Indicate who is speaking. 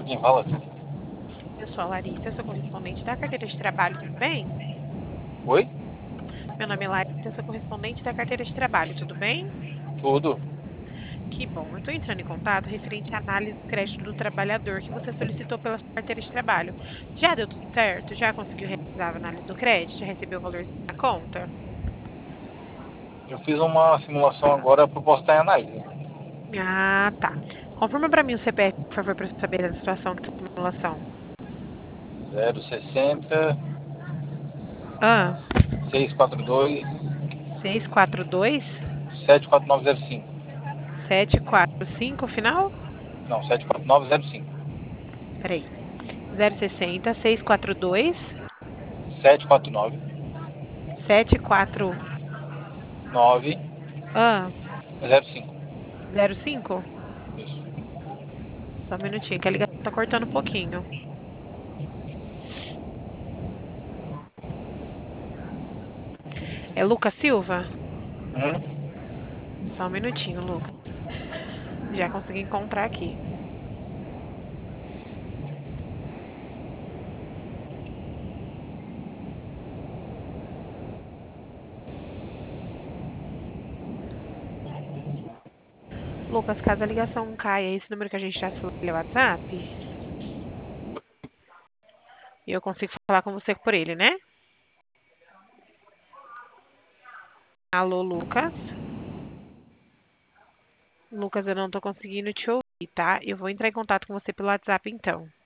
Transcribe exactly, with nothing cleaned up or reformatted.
Speaker 1: Quem fala?
Speaker 2: Eu sou a Larissa, sou correspondente da carteira de trabalho, tudo bem?
Speaker 1: Oi?
Speaker 2: Meu nome é Larissa, sou correspondente da carteira de trabalho, tudo bem?
Speaker 1: Tudo.
Speaker 2: Que bom. Eu estou entrando em contato referente à análise do crédito do trabalhador que você solicitou pela sua carteira de trabalho. Já deu tudo certo? Já conseguiu realizar a análise do crédito? Já recebeu o valor na conta?
Speaker 1: Eu fiz uma simulação agora para postar em análise.
Speaker 2: Ah, tá. Confirma para mim o C P F, por favor, para eu saber a situação da simulação.
Speaker 1: zero sessenta
Speaker 2: Ah,
Speaker 1: seiscentos e quarenta e dois
Speaker 2: seis quatro dois
Speaker 1: sete quatro nove zero cinco.
Speaker 2: sete quatro cinco final?
Speaker 1: Não, sete quatro nove zero cinco.
Speaker 2: Peraí. zero sessenta, seiscentos e quarenta e dois,
Speaker 1: sete quatro nove
Speaker 2: sete quatro
Speaker 1: nove
Speaker 2: ah,
Speaker 1: zero cinco.
Speaker 2: zero cinco.
Speaker 1: Isso.
Speaker 2: Só um minutinho, que a ligação tá cortando um pouquinho. É Lucas Silva?
Speaker 1: Uhum.
Speaker 2: Só um minutinho, Lucas. Já consegui encontrar aqui. Lucas, caso a ligação caia, esse número que a gente já falou é o WhatsApp? E eu consigo falar com você por ele, né? Alô, Lucas? Lucas, eu não tô conseguindo te ouvir, tá? Eu vou entrar em contato com você pelo WhatsApp então.